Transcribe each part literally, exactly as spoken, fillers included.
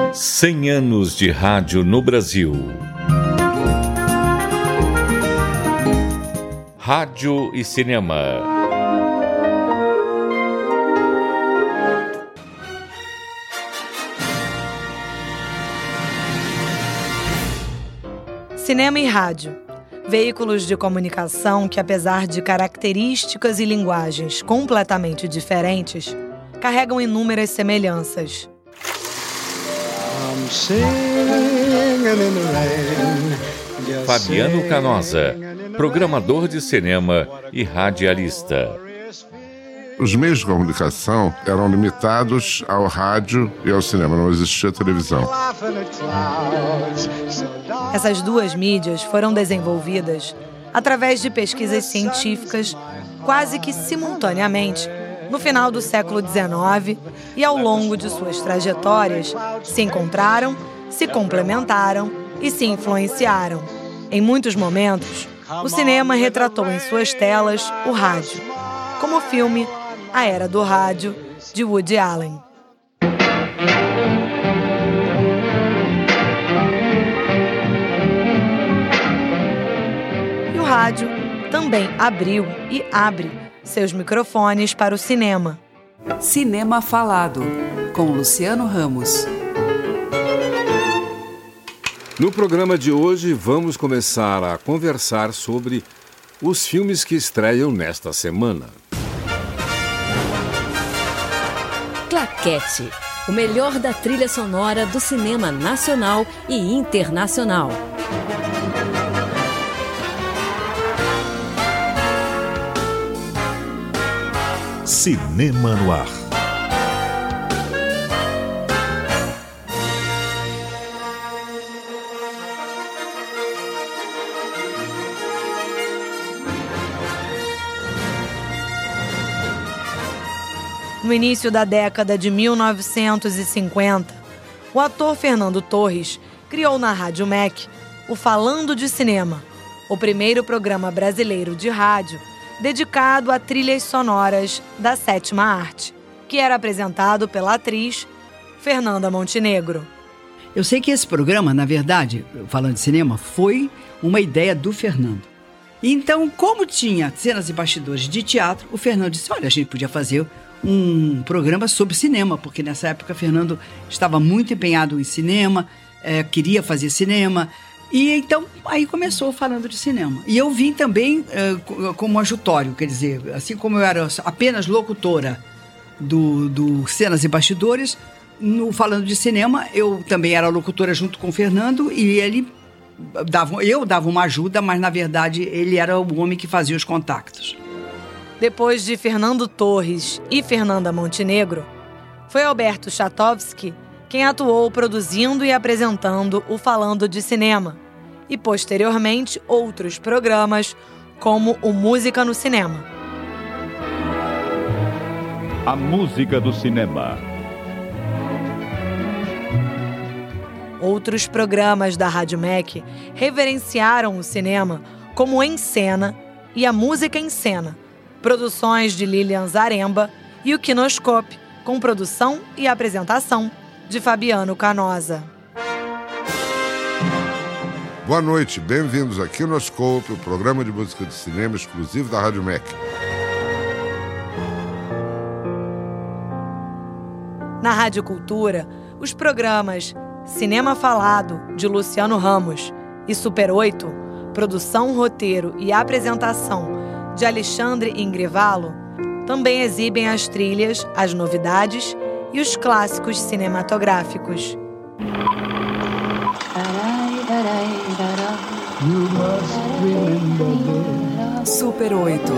cem anos de rádio no Brasil. Rádio e cinema. Cinema e rádio. Veículos de comunicação que, apesar de características e linguagens completamente diferentes, carregam inúmeras semelhanças. Fabiano Canosa, programador de cinema e radialista. Os meios de comunicação eram limitados ao rádio e ao cinema, não existia televisão. Essas duas mídias foram desenvolvidas através de pesquisas científicas quase que simultaneamente no final do século dezenove e ao longo de suas trajetórias se encontraram, se complementaram e se influenciaram. Em muitos momentos, o cinema retratou em suas telas o rádio, como o filme A Era do Rádio, de Woody Allen. E o rádio também abriu e abre seus microfones para o cinema. Cinema Falado, com Luciano Ramos. No programa de hoje, vamos começar a conversar sobre os filmes que estreiam nesta semana. Claquete, o melhor da trilha sonora do cinema nacional e internacional. Cinema no Ar. No início da década de mil novecentos e cinquenta, o ator Fernando Torres criou na Rádio M E C o Falando de Cinema, o primeiro programa brasileiro de rádio dedicado a trilhas sonoras da sétima arte, que era apresentado pela atriz Fernanda Montenegro. Eu sei que esse programa, na verdade, falando de cinema, foi uma ideia do Fernando. Então, como tinha cenas e bastidores de teatro, o Fernando disse, olha, a gente podia fazer um programa sobre cinema, porque nessa época o Fernando estava muito empenhado em cinema, é, queria fazer cinema. E então, aí começou falando de cinema. E eu vim também uh, como ajutório, quer dizer, assim como eu era apenas locutora do, do Cenas e Bastidores, no Falando de Cinema, eu também era locutora junto com o Fernando e ele dava, eu dava uma ajuda, mas na verdade ele era o homem que fazia os contatos. Depois de Fernando Torres e Fernanda Montenegro, foi Alberto Chatovski quem atuou produzindo e apresentando o Falando de Cinema, e posteriormente outros programas, como o Música no Cinema. A música do cinema. Outros programas da Rádio M E C reverenciaram o cinema como Em Cena e a Música em Cena, produções de Lilian Zaremba, e o Quinoscope, com produção e apresentação de Fabiano Canosa. Boa noite, bem-vindos a Quinoscope, o programa de música de cinema exclusivo da Rádio M E C. Na Rádio Cultura, os programas Cinema Falado, de Luciano Ramos, e Super oito, produção, roteiro e apresentação de Alexandre Ingrivalo, também exibem as trilhas, as novidades e os clássicos cinematográficos. Super oito.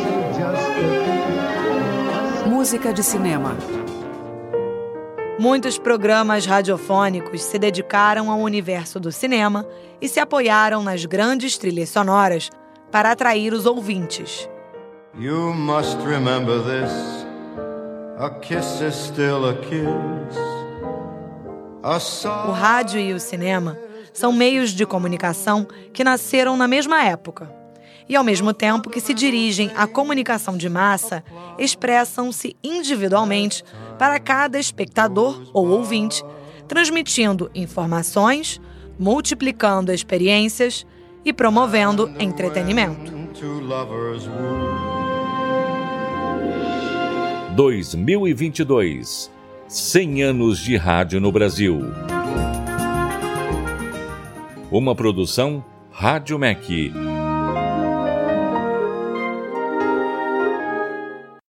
Música de cinema. Muitos programas radiofônicos se dedicaram ao universo do cinema e se apoiaram nas grandes trilhas sonoras para atrair os ouvintes. You must remember this. A kiss is still a kiss. A song... O rádio e o cinema são meios de comunicação que nasceram na mesma época e, ao mesmo tempo que se dirigem à comunicação de massa, expressam-se individualmente para cada espectador ou ouvinte, transmitindo informações, multiplicando experiências e promovendo entretenimento. dois mil e vinte e dois. cem anos de rádio no Brasil. Uma produção Rádio M E C.